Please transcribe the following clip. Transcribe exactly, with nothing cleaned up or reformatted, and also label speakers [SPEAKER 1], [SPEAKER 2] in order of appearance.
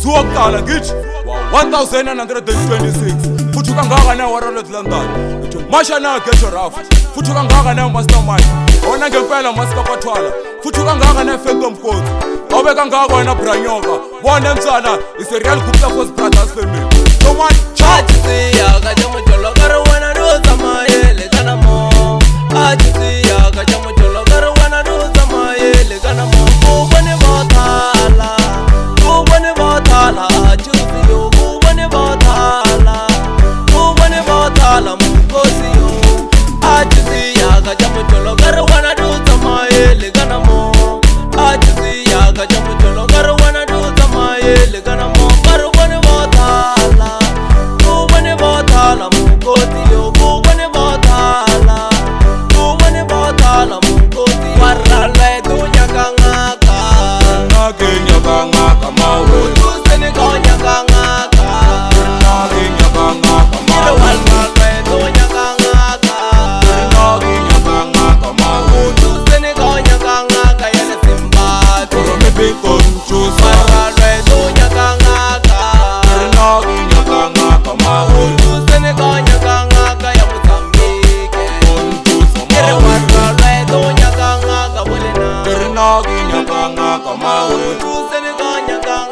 [SPEAKER 1] siwokuqala ngithi one thousand nine hundred twenty-six futhi kangaka na waralot London uthi masha na Ghetto Rough futhi kangaka na Mastermind ona ngempela masikapathwala futhi kangaka na Phantom Code obe kangaka wena Branyoka bona mtsana is a real Gupta Force Brothers family so much
[SPEAKER 2] charge siya ka jamujolo kar wana do samayele kana mo aji siya ka jamujolo kar wana do samayele kana mo ko bane bathala ko bane bathala aji siyo ko bane bathala ko bane bathala mo ko siyo aji siya ka jamujolo kar wana do samayele kana mo aji siya ka jamujolo kar wana do samayele kana mo kar bane bathala ko bane bathala mo ko siyo ko bane bathala ko bane bathala mo ko siyo waralwe do nyakangaka
[SPEAKER 1] nake nyakangaka mawe
[SPEAKER 2] usene ko nyakangaka
[SPEAKER 1] nake nyakangaka mawe
[SPEAKER 2] waralwe do nyakangaka
[SPEAKER 1] nake nyakangaka mawe
[SPEAKER 2] usene ko nyakangaka yana simbati
[SPEAKER 1] me big control
[SPEAKER 2] waralwe do nyakangaka
[SPEAKER 1] nake nyakangaka mawe
[SPEAKER 2] usene ko nyakangaka ya Mozambique kere waralwe do nyakangaka bolena
[SPEAKER 1] nake nyakangaka mawe
[SPEAKER 2] usene ko nyakangaka